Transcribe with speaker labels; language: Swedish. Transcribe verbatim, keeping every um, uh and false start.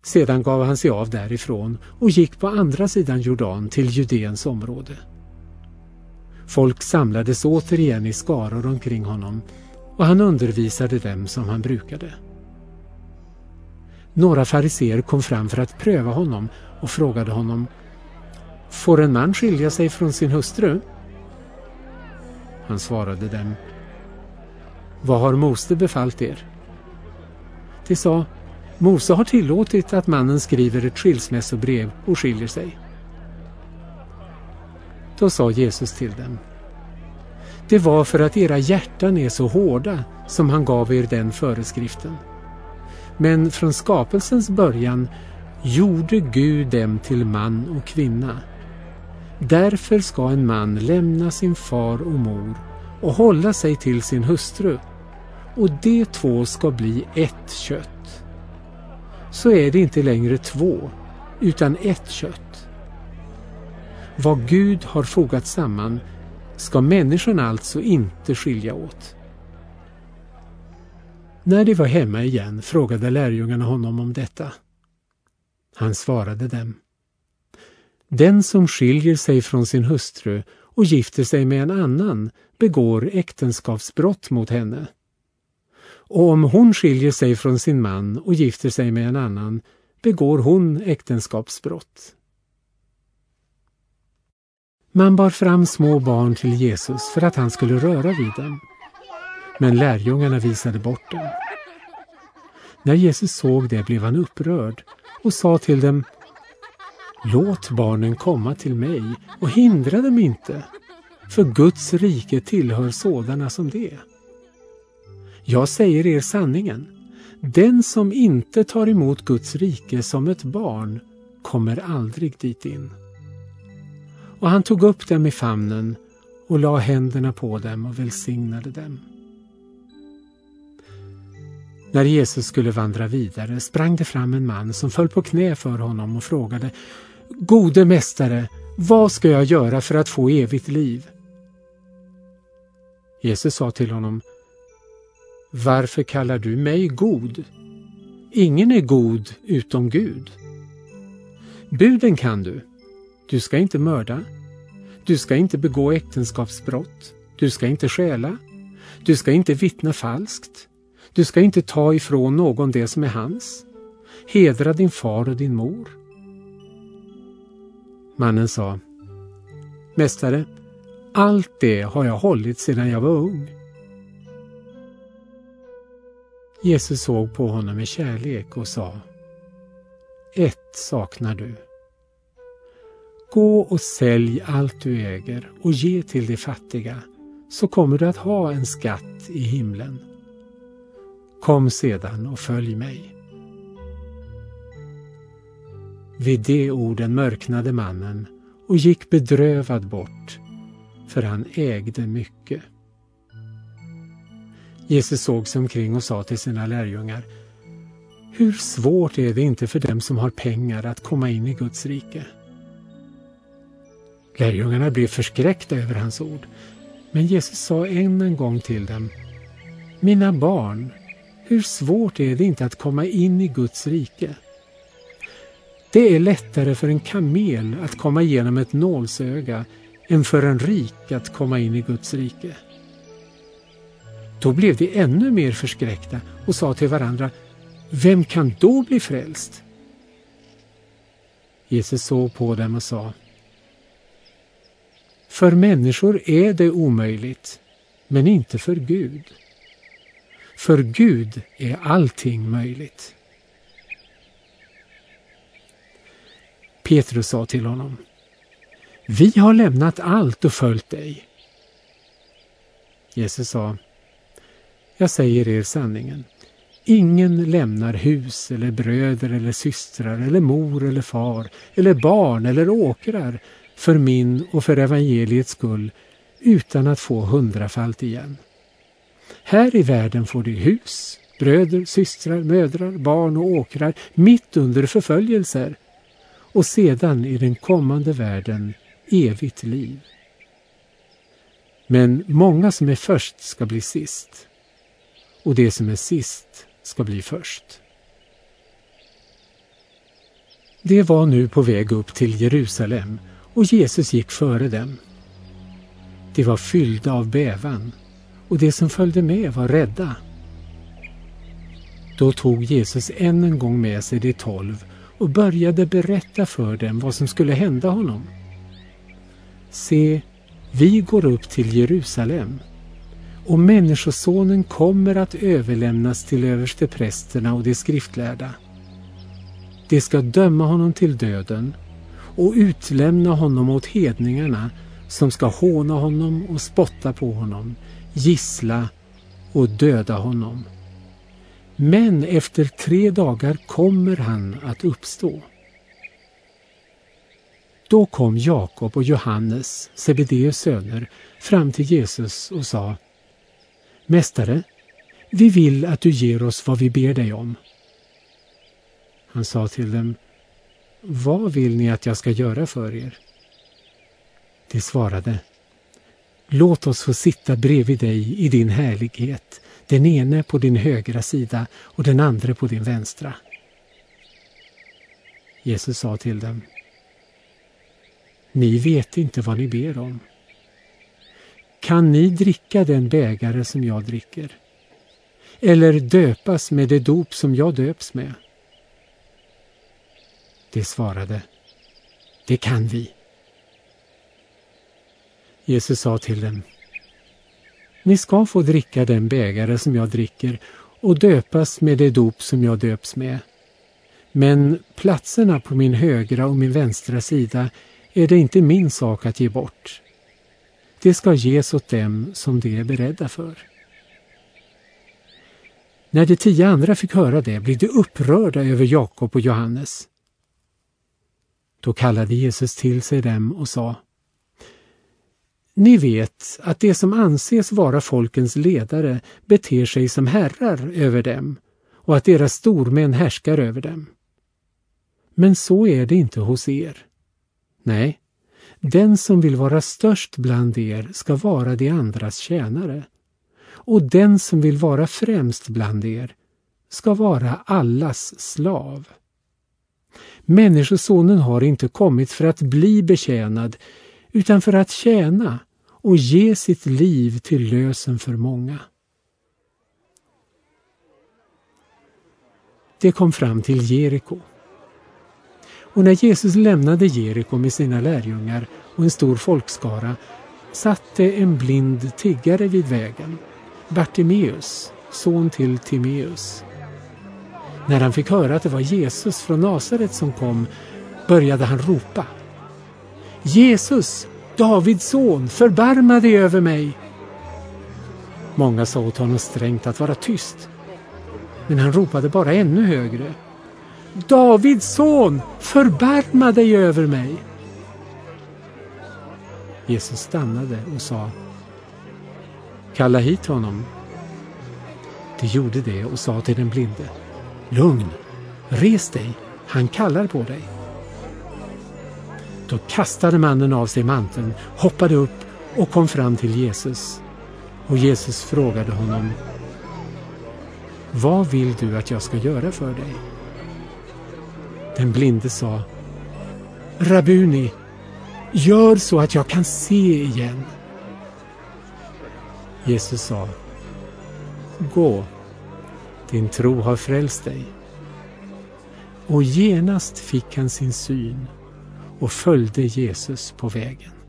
Speaker 1: Sedan gav han sig av därifrån och gick på andra sidan Jordan till Judeens område. Folk samlades återigen i skaror omkring honom och han undervisade dem som han brukade. Några fariseer kom fram för att pröva honom och frågade honom: Får en man skilja sig från sin hustru? Han svarade dem: Vad har Mose befallt er? De sa: Mose har tillåtit att mannen skriver ett skilsmässobrev och skiljer sig. Då sa Jesus till dem: Det var för att era hjärtan är så hårda som han gav er den föreskriften. Men från skapelsens början gjorde Gud dem till man och kvinna. Därför ska en man lämna sin far och mor och hålla sig till sin hustru, och de två ska bli ett kött. Så är det inte längre två, utan ett kött. Vad Gud har fogat samman ska människan alltså inte skilja åt. När de var hemma igen frågade lärjungarna honom om detta. Han svarade dem: Den som skiljer sig från sin hustru och gifter sig med en annan begår äktenskapsbrott mot henne. Och om hon skiljer sig från sin man och gifter sig med en annan begår hon äktenskapsbrott. Man bar fram små barn till Jesus för att han skulle röra vid dem. Men lärjungarna visade bort dem. När Jesus såg det blev han upprörd och sa till dem: Låt barnen komma till mig och hindra dem inte, för Guds rike tillhör sådana som det. Jag säger er sanningen, den som inte tar emot Guds rike som ett barn kommer aldrig dit in. Och han tog upp dem i famnen och la händerna på dem och välsignade dem. När Jesus skulle vandra vidare sprang det fram en man som föll på knä för honom och frågade: Gode mästare, vad ska jag göra för att få evigt liv? Jesus sa till honom: Varför kallar du mig god? Ingen är god utom Gud. Buden kan du. Du ska inte mörda. Du ska inte begå äktenskapsbrott. Du ska inte stjäla. Du ska inte vittna falskt. Du ska inte ta ifrån någon det som är hans. Hedra din far och din mor. Mannen sa: Mästare, allt det har jag hållit sedan jag var ung. Jesus såg på honom med kärlek och sa: Ett saknar du. Gå och sälj allt du äger och ge till de fattiga, så kommer du att ha en skatt i himlen. Kom sedan och följ mig. Vid de orden mörknade mannen och gick bedrövad bort, för han ägde mycket. Jesus såg sig omkring och sa till sina lärjungar: Hur svårt är det inte för dem som har pengar att komma in i Guds rike? Lärjungarna blev förskräckta över hans ord, men Jesus sa än en gång till dem: Mina barn, hur svårt är det inte att komma in i Guds rike? Det är lättare för en kamel att komma igenom ett nålsöga än för en rik att komma in i Guds rike. Då blev de ännu mer förskräckta och sa till varandra: Vem kan då bli frälst? Jesus såg på dem och sa: För människor är det omöjligt, men inte för Gud. För Gud är allting möjligt. Petrus sa till honom: Vi har lämnat allt och följt dig. Jesus sa: Jag säger er sanningen. Ingen lämnar hus eller bröder eller systrar eller mor eller far eller barn eller åkrar för min och för evangeliets skull utan att få hundrafalt igen. Här i världen får de hus, bröder, systrar, mödrar, barn och åkrar mitt under förföljelser, och sedan i den kommande världen evigt liv. Men många som är först ska bli sist, och det som är sist ska bli först. De var nu på väg upp till Jerusalem och Jesus gick före dem. De var fyllda av bävan och de som följde med var rädda. Då tog Jesus än en gång med sig de tolv och började berätta för dem vad som skulle hända honom. Se, vi går upp till Jerusalem och Människosonen kommer att överlämnas till översteprästerna och de skriftlärda. De ska döma honom till döden och utlämna honom åt hedningarna som ska håna honom och spotta på honom, gissla och döda honom. Men efter tre dagar kommer han att uppstå. Då kom Jakob och Johannes, Sebedeus söner, fram till Jesus och sa: Mästare, vi vill att du ger oss vad vi ber dig om. Han sa till dem: Vad vill ni att jag ska göra för er? De svarade: Låt oss få sitta bredvid dig i din härlighet, den ene på din högra sida och den andra på din vänstra. Jesus sa till dem: Ni vet inte vad ni ber om. Kan ni dricka den bägare som jag dricker? Eller döpas med det dop som jag döps med? De svarade: Det kan vi. Jesus sa till dem: Ni ska få dricka den bägare som jag dricker och döpas med det dop som jag döps med. Men platserna på min högra och min vänstra sida är det inte min sak att ge bort. Det ska ges åt dem som de är beredda för. När de tio andra fick höra det blev de upprörda över Jakob och Johannes. Då kallade Jesus till sig dem och sa: Ni vet att det som anses vara folkens ledare beter sig som herrar över dem och att deras stormän härskar över dem. Men så är det inte hos er. Nej, den som vill vara störst bland er ska vara de andras tjänare, och den som vill vara främst bland er ska vara allas slav. Människosonen har inte kommit för att bli betjänad, utan för att tjäna och ge sitt liv till lösen för många. Det kom fram till Jeriko. Och när Jesus lämnade Jeriko med sina lärjungar och en stor folkskara satte en blind tiggare vid vägen, Bartimeus, son till Timeus. När han fick höra att det var Jesus från Nasaret som kom började han ropa: Jesus, Davids son, förbarma dig över mig. Många sa åt honom strängt att vara tyst, men han ropade bara ännu högre: Davids son, förbarma dig över mig. Jesus stannade och sa: Kalla hit honom. De gjorde det och sa till den blinde: Lugn, res dig, han kallar på dig. Då kastade mannen av sig manteln, hoppade upp och kom fram till Jesus. Och Jesus frågade honom: Vad vill du att jag ska göra för dig? Den blinde sa: Rabuni, gör så att jag kan se igen. Jesus sa: Gå, din tro har frälst dig. Och genast fick han sin syn och följde Jesus på vägen.